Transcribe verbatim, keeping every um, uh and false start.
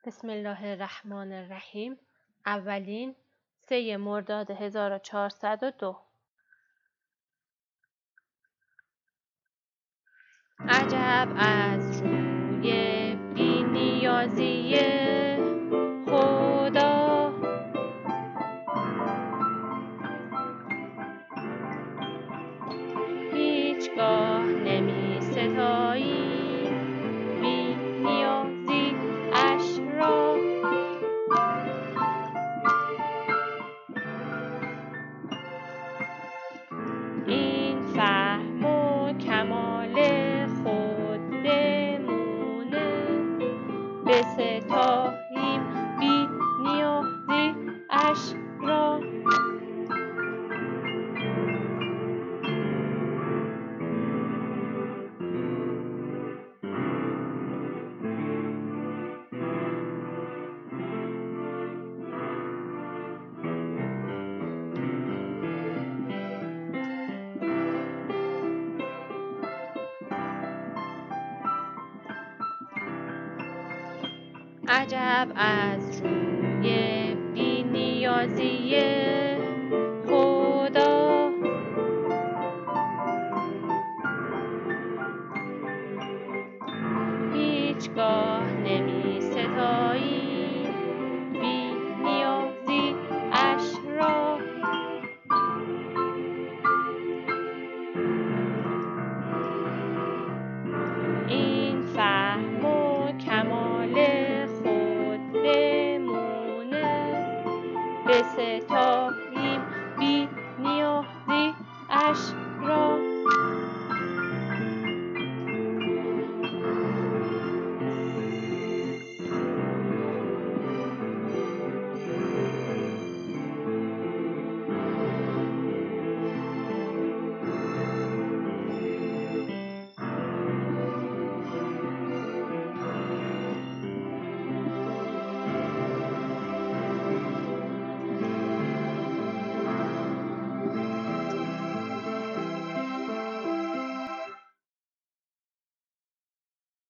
بسم الله الرحمن الرحیم. اولین سه مرداد هزار و چهارصد و دو. عجب از روی بی‌نیازی خدا، هیچگاه نمی ستایی بی‌نیازی اش را. این فهم و کمال خودمونه، بستاییم بی‌نیازی اش را. عجب از روی بی‌نیازی خدا، هیچگاه